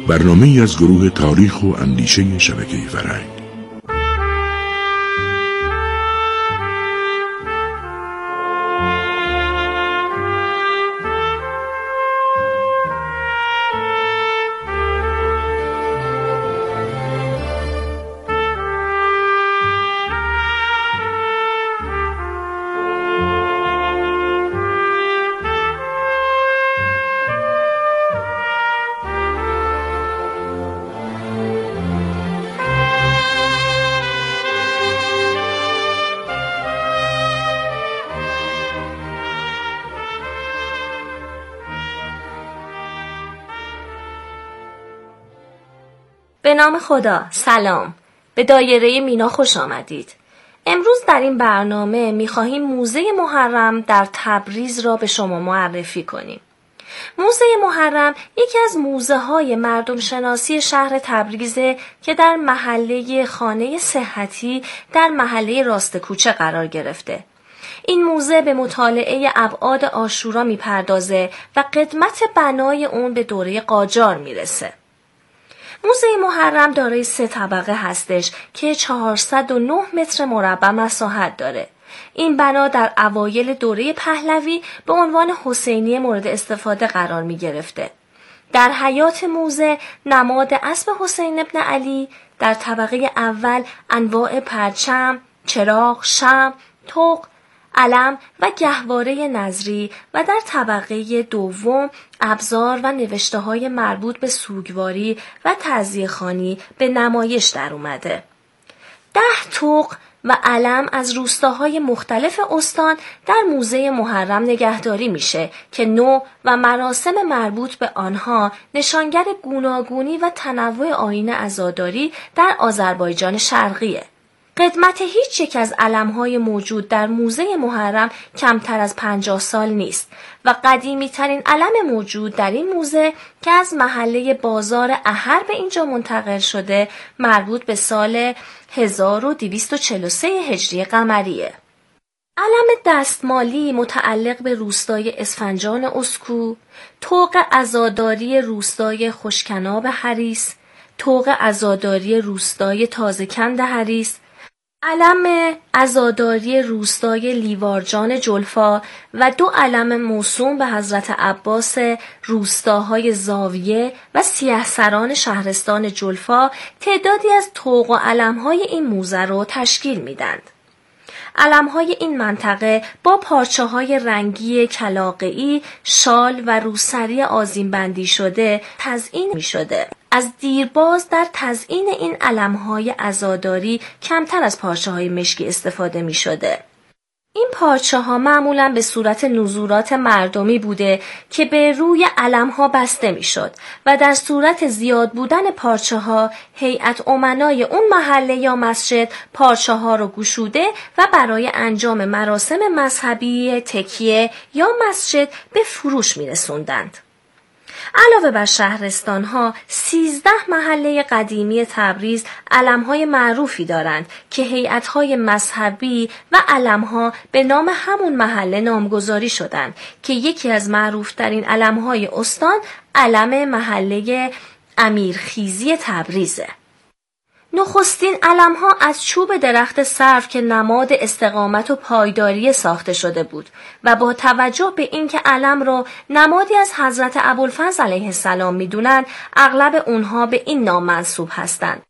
برنامه‌ای از گروه تاریخ و اندیشه شبکه فرهنگ. به نام خدا، سلام. به دایره مینا خوش آمدید. امروز در این برنامه می‌خواهیم موزه محرم در تبریز را به شما معرفی کنیم. موزه محرم یکی از موزه‌های مردم شناسی شهر تبریزه که در محله خانه صحتی در محله راست کوچه قرار گرفته. این موزه به مطالعه ابعاد عاشورا می‌پردازه و قدمت بنای اون به دوره قاجار میرسه. موزه محرم دارای 3 طبقه هستش که 409 متر مربع مساحت داره. این بنا در اوایل دوره پهلوی به عنوان حسینیه مورد استفاده قرار می گرفته. در حیاط موزه نماد اسب حسین ابن علی، در طبقه اول انواع پرچم، چراغ، شمع، طوق، علم و گهواره نظری و در طبقه دوم ابزار و نوشته‌های مربوط به سوگواری و تعزیه‌خوانی به نمایش در اومده. 10 طوق و علم از روستاهای مختلف استان در موزه محرم نگهداری میشه که نوع و مراسم مربوط به آنها نشانگر گوناگونی و تنوع آیین عزاداری در آذربایجان شرقیه. قدمت هیچ یک از علم‌های موجود در موزه محرم کمتر از 50 سال نیست و قدیمی ترین علم موجود در این موزه که از محله بازار احر به اینجا منتقل شده مربوط به سال 1243 هجری قمریه. علم دستمالی متعلق به روستای اسفنجان اسکو، طوق عزاداری روستای خوشکناب حریص، طوق عزاداری روستای تازه‌کند حریص، علم عزاداری روستای لیوارجان جلفا و 2 علم موسوم به حضرت عباس روستاهای زاویه و سیه‌سران شهرستان جلفا تعدادی از طوق و علم‌های این موزه رو تشکیل میدند. علم‌های این منطقه با پارچه‌های رنگی کلاغه‌ای، شال و روسری آذین بندی شده تزیین می‌شده. از دیرباز در تزیین این علم‌های عزاداری کمتر از پارچه‌های مشکی استفاده می‌شده. این پارچه‌ها معمولاً به صورت نزورات مردمی بوده که به روی علم‌ها بسته می‌شد و در صورت زیاد بودن پارچه‌ها هیئت امنای اون محله یا مسجد پارچه‌ها رو گشوده و برای انجام مراسم مذهبی تکیه یا مسجد به فروش می‌رسوندند. علاوه بر شهرستان‌ها 13 محله قدیمی تبریز علم‌های معروفی دارند که هیئت‌های مذهبی و علم‌ها به نام همون محله نامگذاری شدند که یکی از معروف‌ترین علم‌های استان علم محله امیرخیزی تبریزه. نخستین علم‌ها از چوب درخت سرو که نماد استقامت و پایداری ساخته شده بود و با توجه به اینکه علم را نمادی از حضرت ابوالفضل علیه السلام می‌دونند، اغلب اونها به این نام منسوب هستند.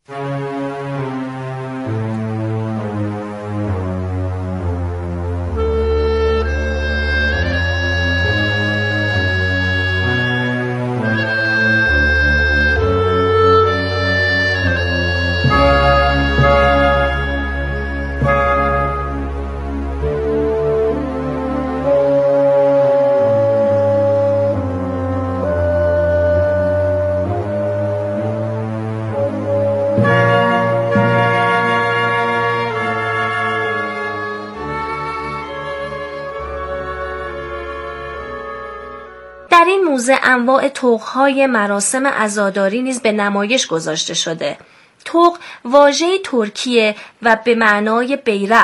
در این موزه انواع طوق‌های مراسم عزاداری نیز به نمایش گذاشته شده. طوق واژه‌ای ترکیه و به معنای بیرق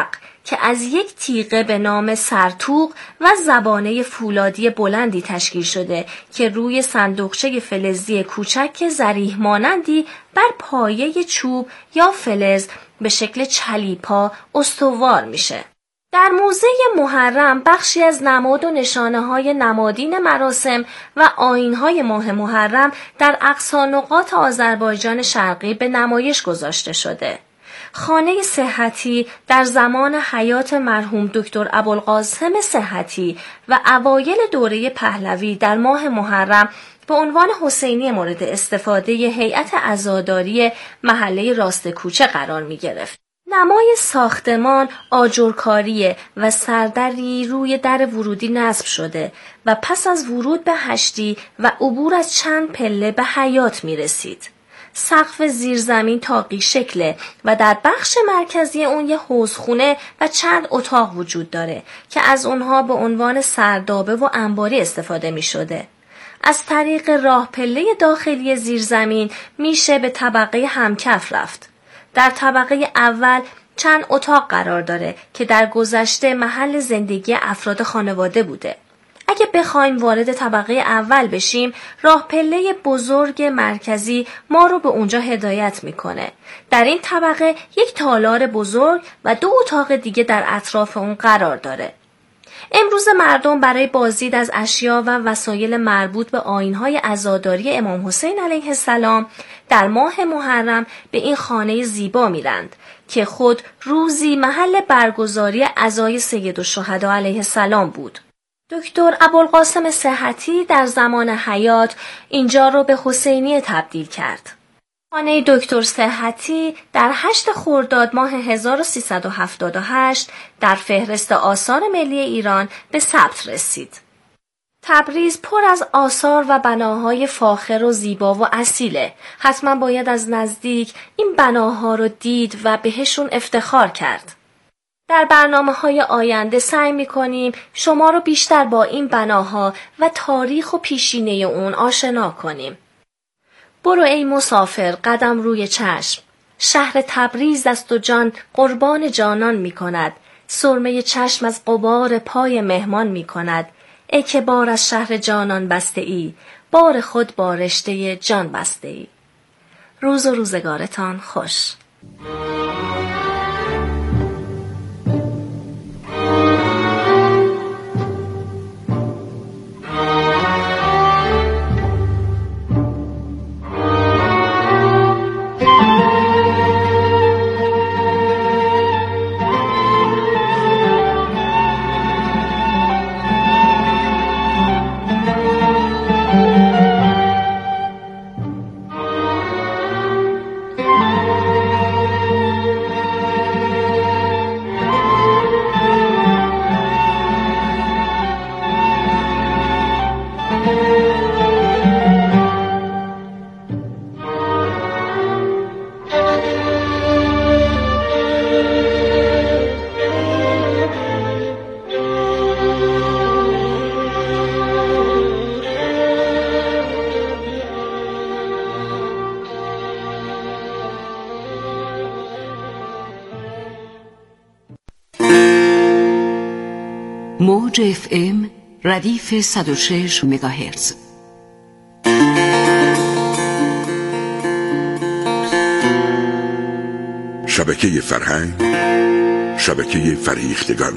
که از یک تیغه به نام سرتوق و زبانه فولادی بلندی تشکیل شده که روی صندوقچه فلزی کوچک ذریح مانندی بر پایه چوب یا فلز به شکل چلیپا استوار میشه. در موزه محرم بخشی از نماد و نشانه‌های نمادین مراسم و آیین‌های ماه محرم در اقصی نقاط آذربایجان شرقی به نمایش گذاشته شده. خانه صحتی در زمان حیات مرحوم دکتر ابوالقاسم صحتی و اوایل دوره پهلوی در ماه محرم به عنوان حسینی مورد استفاده هیئت عزاداری محله راست کوچه قرار می گرفت. نمای ساختمان آجرکاریه و سردری روی در ورودی نصب شده و پس از ورود به هشتی و عبور از چند پله به حیاط می رسید. سقف زیرزمین تاقی شکله و در بخش مرکزی اون یه حوضخونه و چند اتاق وجود داره که از اونها به عنوان سردابه و انباری استفاده می شده. از طریق راه پله داخلی زیرزمین میشه به طبقه همکف رفت. در طبقه اول چند اتاق قرار داره که در گذشته محل زندگی افراد خانواده بوده. اگه بخوایم وارد طبقه اول بشیم، راه پله بزرگ مرکزی ما رو به اونجا هدایت میکنه. در این طبقه یک تالار بزرگ و 2 اتاق دیگه در اطراف اون قرار داره. امروز مردم برای بازدید از اشیا و وسایل مربوط به آیین‌های عزاداری امام حسین علیه السلام در ماه محرم به این خانه زیبا میرند که خود روزی محل برگزاری عزای سیدالشهدا علیه السلام بود. دکتر ابوالقاسم صحتی در زمان حیات اینجا رو به حسینیه تبدیل کرد. خانه دکتر صحتی در 8 خرداد ماه 1378 در فهرست آثار ملی ایران به ثبت رسید. تبریز پر از آثار و بناهای فاخر و زیبا و اصیله. حتما باید از نزدیک این بناها رو دید و بهشون افتخار کرد. در برنامه‌های آینده سعی می‌کنیم شما رو بیشتر با این بناها و تاریخ و پیشینه اون آشنا کنیم. برو ای مسافر قدم روی چشم، شهر تبریز دست و جان قربان جانان می کند، سرمه چشم از غبار پای مهمان می کند، ای که بار از شهر جانان بسته ای، بار خود با رشته جان بسته ای. روز و روزگارتان خوش. موج FM ردیف 106 مگاهرتز. شبکه فرهنگ، شبکه فریختگان.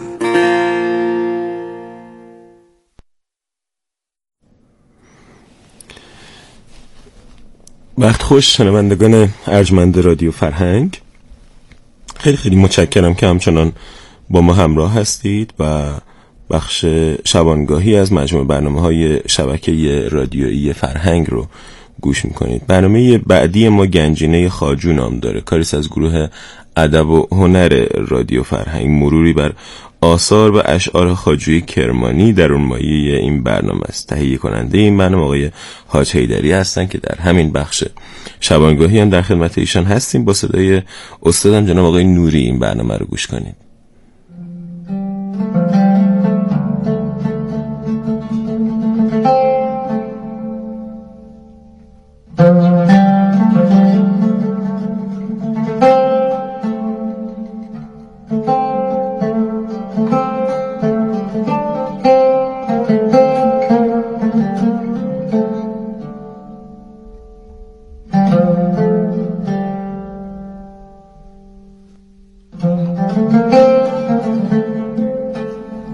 وقت خوش شنوندگان ارجمند رادیو فرهنگ، خیلی خیلی متشکرم که همچنان با ما همراه هستید و بخش شبانگاهی از مجموع برنامه‌های شبکه رادیویی فرهنگ رو گوش میکنید. برنامه بعدی ما گنجینه خواجو نام داره، کاریست از گروه ادب و هنر رادیو فرهنگ. مروری بر آثار و اشعار خواجوی کرمانی در اون مایه این برنامه است. تهیه کننده این برنامه آقای حاج حیدری هستن که در همین بخش شبانگاهی هم در خدمت ایشان هستیم. با صدای استادم جناب آقای نوری این برنامه رو گوش کنید.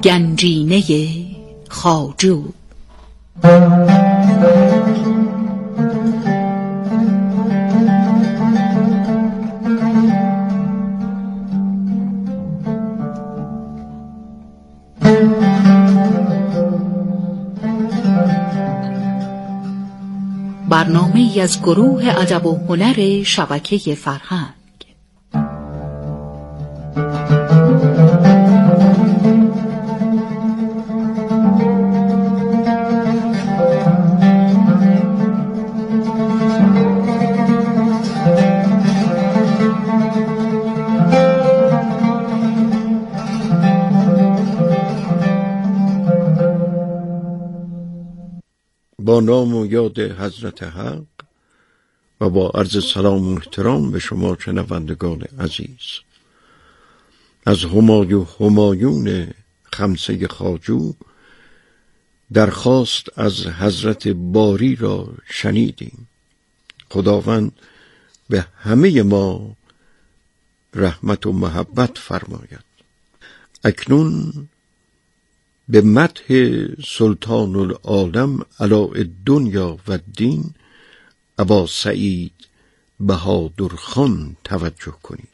گنجینه خواجو. برنامه‌ای از گروه ادب و هنر شبکه فرهنگ. با نام و یاد حضرت حق و با عرض سلام و احترام به شما شنوندگان عزیز، از همایون خمسه خواجو درخواست از حضرت باری را شنیدیم. خداوند به همه ما رحمت و محبت فرماید. اکنون به مدح سلطان العالم علاءالدنیا و الدین ابا سعید بهادرخان توجه کنید.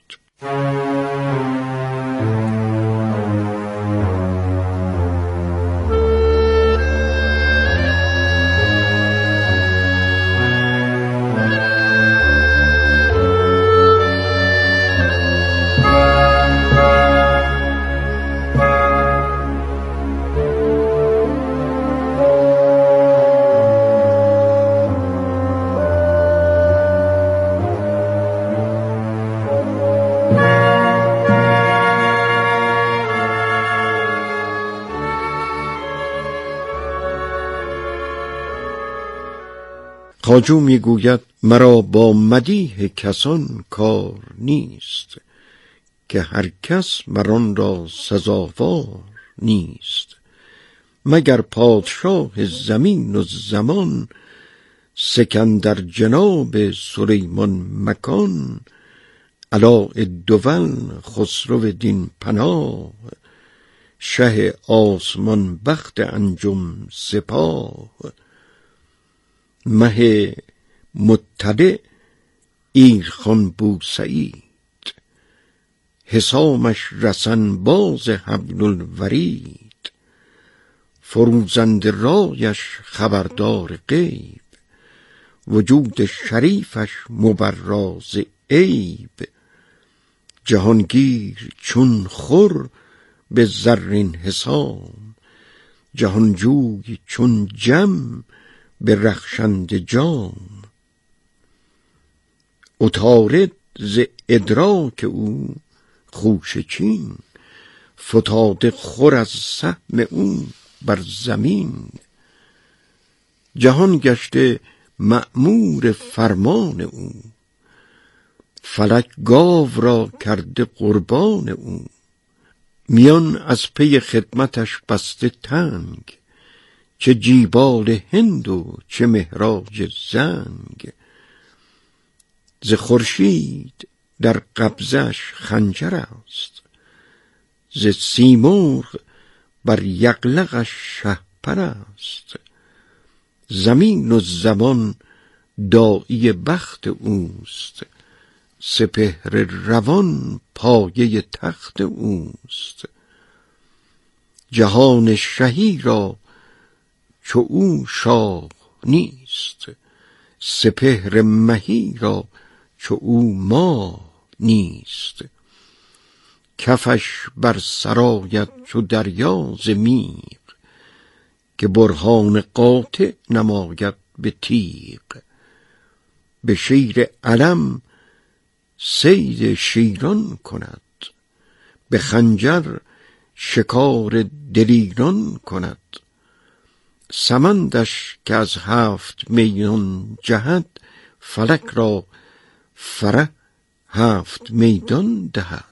خواجو میگوید مرا با مدیح کسان کار نیست، که هر کس مران را سزاوار نیست. مگر پادشاه زمین و زمان، سکندر جناب سلیمان مکان. علاءالدول خسرو دین پناه، شه آسمان بخت انجم سپاه. مه مطلع ایرخان بوسعید، حسامش رسن باز حبل الورید. فروزند رایش خبردار غیب، وجود شریفش مبراز عیب. جهانگیر چون خور به زرین حسام، جهانجوی چون جم به رخشنده جام. عطارد ز ادراک او خوشه چین، فتاده خور از سهم او بر زمین. جهان گشته مأمور فرمان او، فلک گاو را کرده قربان او. میان از پی خدمتش بسته تنگ، چه جیبال هند و چه مهراج زنگ. ز خورشید در قبضش خنجر است، ز سیمرغ بر یغلقش شهپر است. زمین و زمان داعی بخت اوست، سپهر روان پایه تخت اوست. جهان شهی را چو او شاه نیست، سپهر مهی را چو او ماه نیست. کفش بر سرایت چو دریا ز میغ، که برهان قاطع نماید به تیغ. به شیر علم صید شیران کند، به خنجر شکار دلیران کند. سمندش که از 7 میدان جهد، فلک را فره 7 میدان دهد.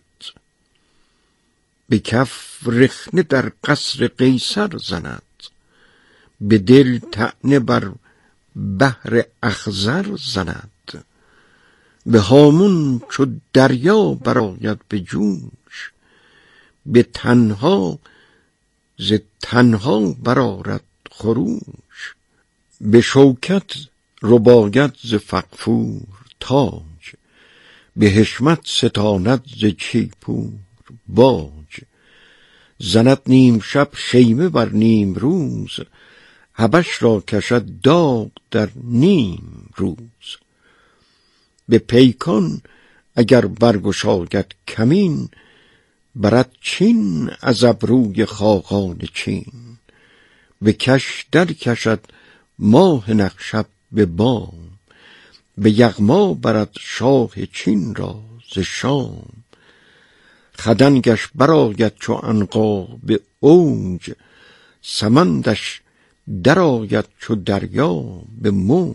به کف رخنه در قصر قیصر زند، به دل طعنه بر بحر اخضر زند. به هامون چو دریا برآید به جوش، به تنها ز تنها برآرد خروش. به شوکت رباید ز فغفور تاج، به حشمت ستاند ز کیپور باج. زند نیم شب خیمه بر نیم روز، حبش را کشد داغ در نیم روز. به پیکان اگر برگشاید کمین، برد چین از ابروی خاقان چین. به کش در کشد ماه نخشب به بام، به یغما برد شاه چین را ز شام. خدنگش برآید چو عنقا به اوج، سمندش درآید چو دریا به موج.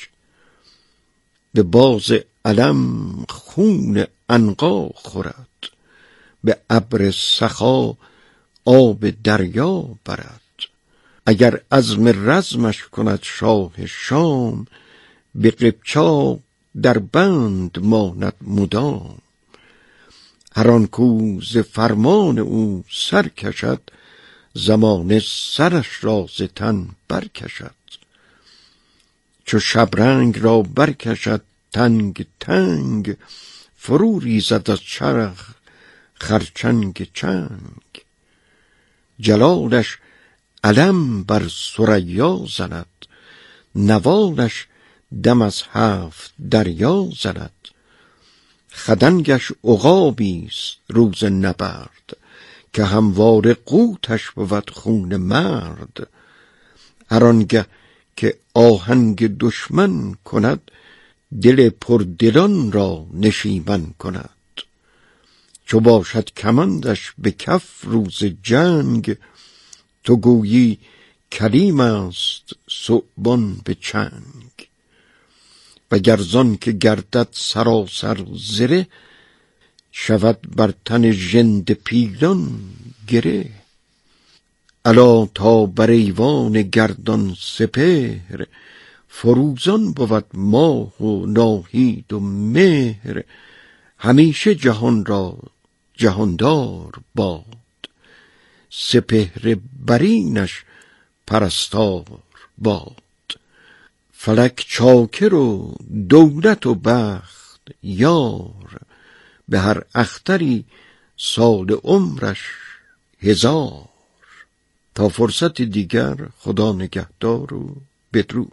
به باز علم خون عنقا خورد، به ابر سخا آب دریا برد. اگر عزم رزمش کند شاه شام، به قبچاق در بند ماند مدام. هر آن کو ز فرمان او سر کشد، زمانه سرش را ز تن برکشد. چو شبرنگ را برکشد تنگ تنگ، فرو ریزد از چرخ خرچنگ چنگ. جلالش علم بر ثریا زند، نوالش دم از 7 دریا زند. خدنگش عقابیست روز نبرد، که همواره قوتش بود خون مرد. هر آنگه که آهنگ دشمن کند، دل پردلان را نشیمن کند. چو باشد کمندش به کف روز جنگ، تو گویی کلیم است ثعبان به چنگ. وگر زان که گردد سراسر زره، شود بر تن ژنده پیلان گره. الا تا بر ایوان گردان سپهر، فروزان بود ماه و ناهید و مهر. همیشه جهان را جهاندار باد، سپهر برینش پرستار باد. فلک چاکر و دولت و بخت یار، به هر اختری سال عمرش 1000. تا فرصت دیگر خدا نگهدار و بدرود.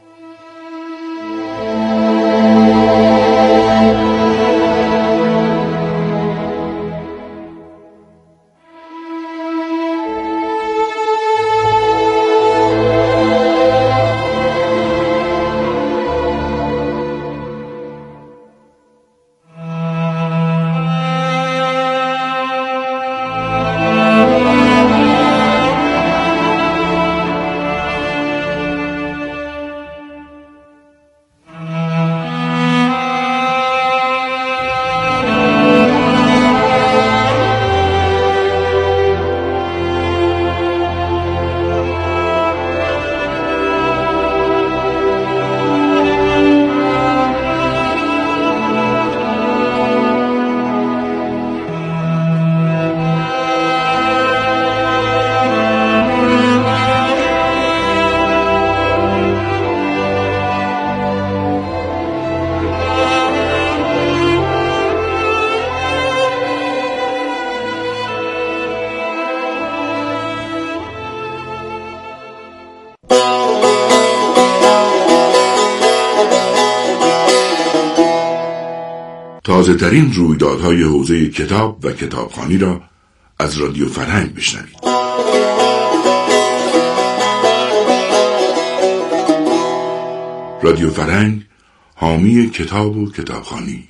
تازه‌ترین رویدادهای حوزه کتاب و کتابخوانی را از رادیو فرهنگ بشنوید. رادیو فرهنگ، حامی کتاب و کتابخوانی.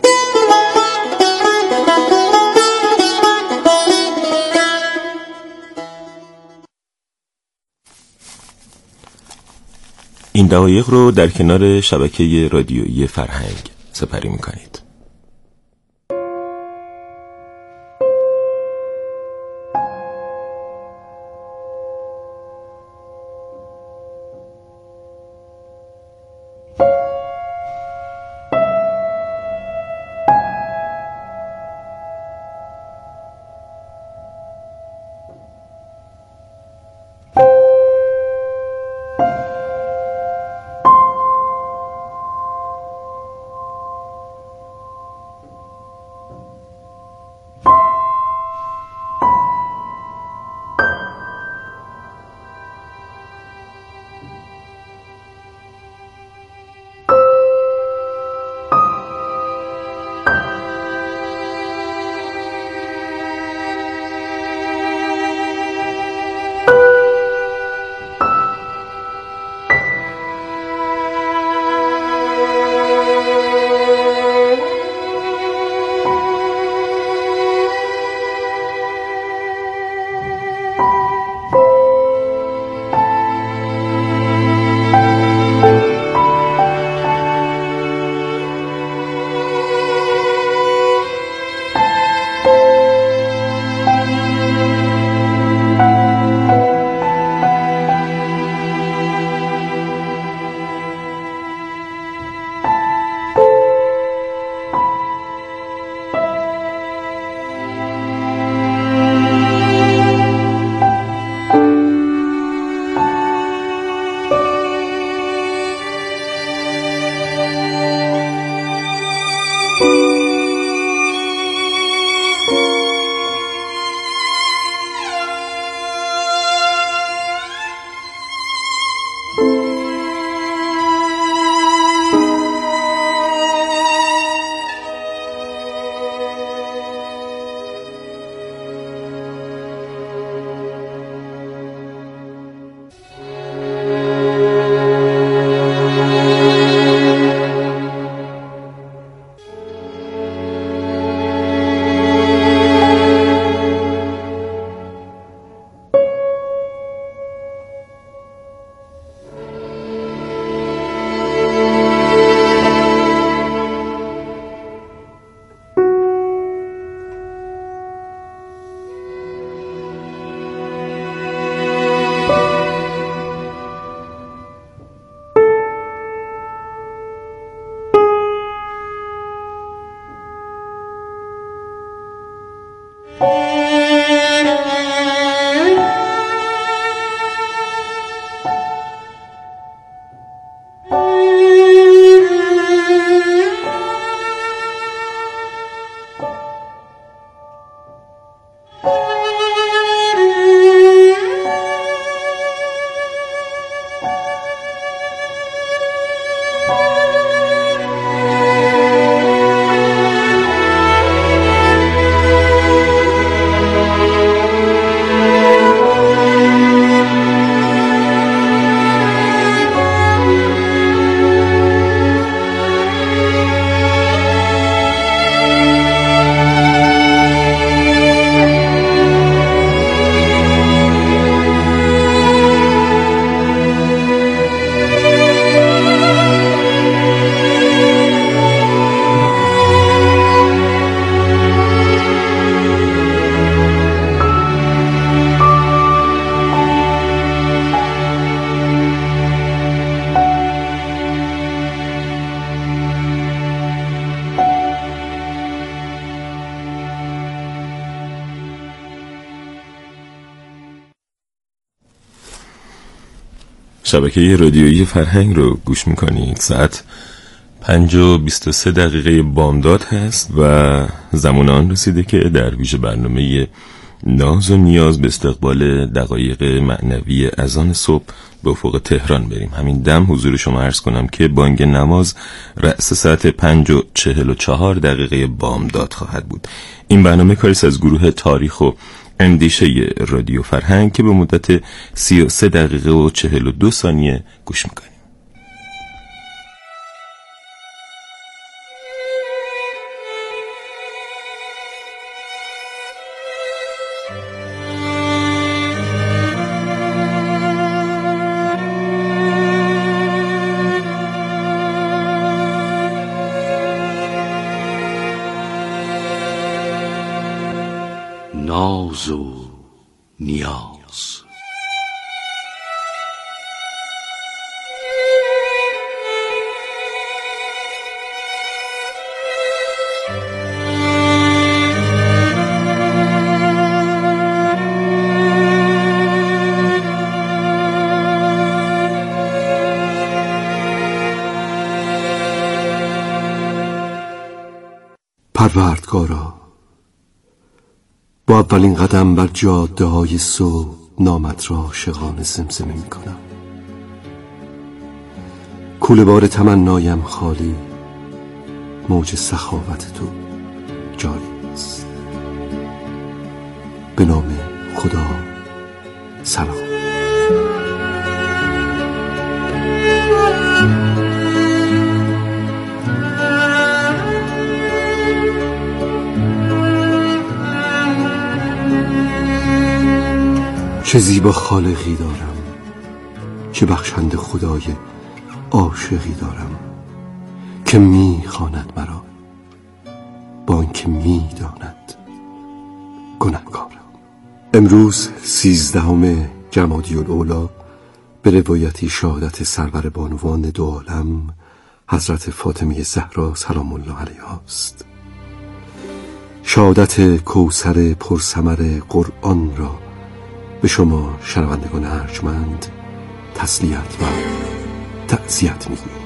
این دقایق رو در کنار شبکه رادیویی فرهنگ سپری می‌کنید. شبکه رادیویی فرهنگ رو گوش میکنید. ساعت 5:23 بامداد هست و زمان آن رسیده که در ویژه برنامه ناز و نیاز به استقبال دقایق معنوی اذان صبح به افق تهران بریم. همین دم حضور شما عرض کنم که بانگ نماز رأس ساعت 5:44 بامداد خواهد بود. این برنامه کاریست از گروه تاریخ و اندیشه رادیو فرهنگ که به مدت 33:42 گوش میکنیم. ناز و نیاز. پروردگارا، با اولین قدم بر جاده های صبح نامت را عاشقانه زمزمه می کنم. کوله بار تمنایم خالی، موج سخاوت تو جاری است. به نام خدا، سلام. چه زیبا خالقی دارم، چه بخشنده خدای عاشقی دارم که میخواند مرا، با آنکه میداند گنهکارم. امروز 13 جمادی الاولی به روایتی شهادت سرور بانوان دو عالم حضرت فاطمه زهرا سلام الله علیها است. شهادت کوثر پرثمر قرآن را به شما شنوندگان ارجمند تسلیت و تعزیت می‌گویم.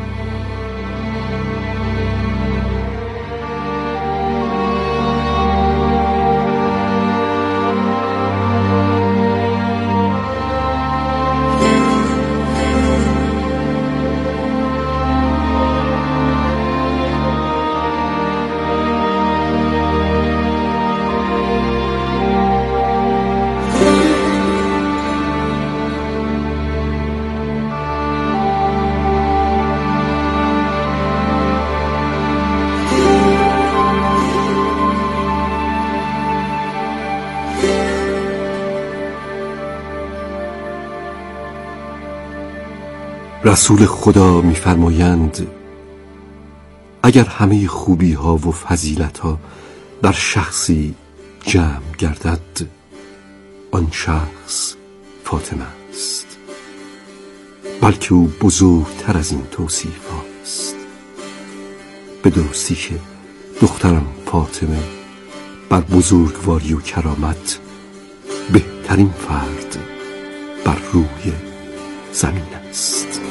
رسول خدا می‌فرمایند اگر همه خوبی ها و فضیلت ها در شخصی جمع گردد، آن شخص فاطمه است، بلکه او بزرگتر از این توصیف هاست. به درستی که دخترم فاطمه بر بزرگواری و کرامت بهترین فرد بر روی زمین است.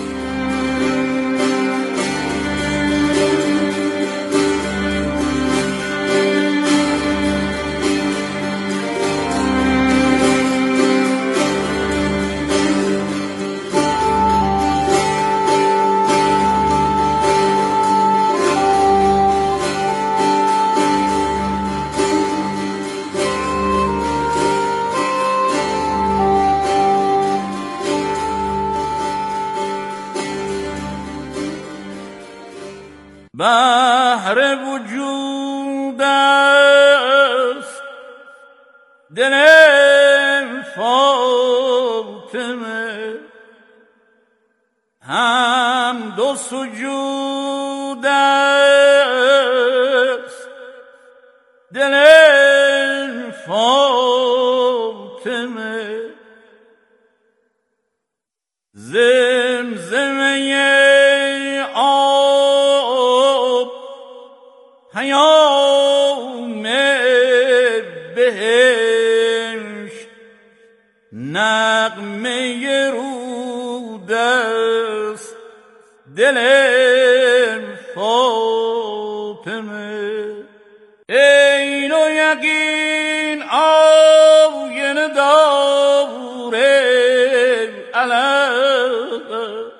بحر وجود است دل فاطمه، هم دو سجود است دل فاطمه، زمزمه پیام بهشت، نغمه رود است دل فاطمه، عین و یقین آینه داره علم،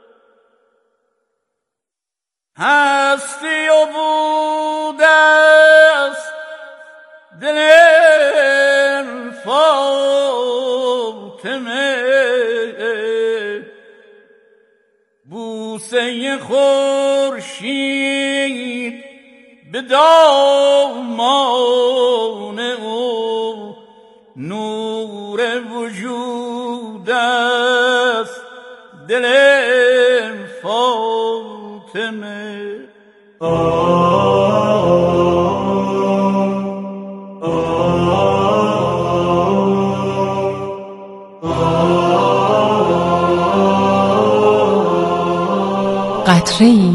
هستی و بود است دل فاطمه، بوسه خورشید به دامان او، نور وجود است دل فاطمه. قطره‌ای